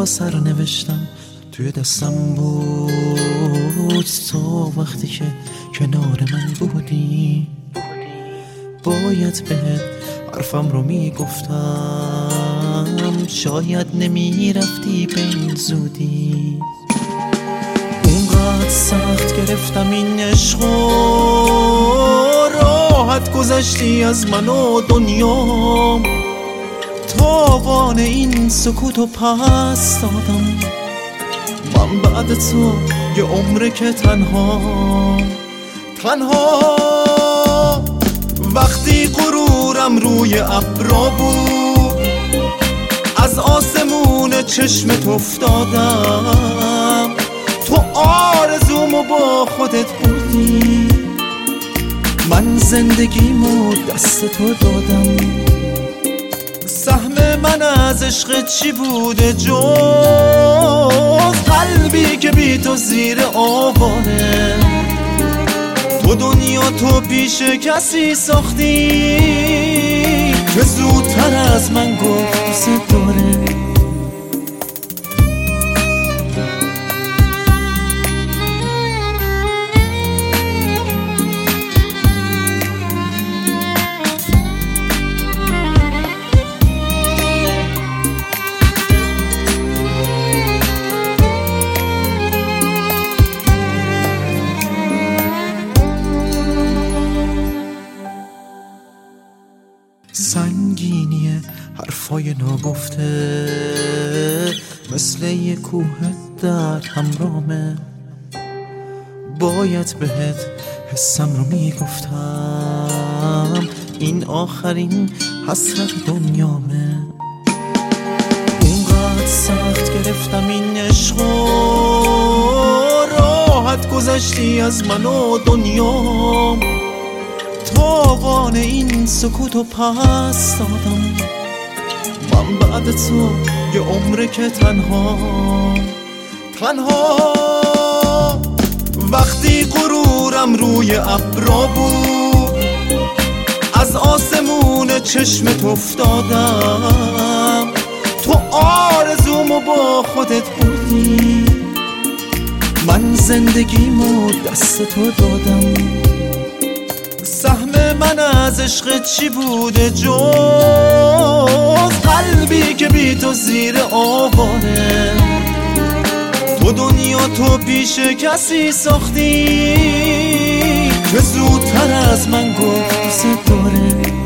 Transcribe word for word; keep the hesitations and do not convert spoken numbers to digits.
با سر نوشتم توی دستم بود تو وقتی که کنار من بودی. باید بهت حرفم رو میگفتم، شاید نمیرفتی به این زودی. اونقدر سخت گرفتم این عشقو، راحت گذشتی از من و دنیام. تاوان این سکوتو پس دادم، من بعد تو یه عمره که تنها تنها. وقتی غرورم روی ابرا بود، از آسمون چشمت افتادم. تو آرزومو با خودت بردی، من زندگیمو دست تو دادم. سهم من از عشق چی بوده جز قلبی که بی تو زیر آواره؟ تو دنیا تو پیش کسی ساختی که زودتر از من گفت دوست داره. سنگینی حرفای ناگفته مثل یه کوه در همرامه. باید بهت حسم رو میگفتم، این آخرین حسرت دنیامه. اونقدر سخت گرفتم این عشقو، راحت گذشتی از من و دنیام. تاوان این سکوتو پس دادم، من بعد تو یه عمره که تنها تنها. وقتی غرورم روی ابرا بود، از آسمون چشمت افتادم. تو آرزومو با خودت بردی، من زندگیمو دست تو دادم. سهم من از عشق چی بوده جز قلبی که بی تو زیر آواره؟ تو دنیا تو پیش کسی ساختی که زودتر از من گفت دوست داره.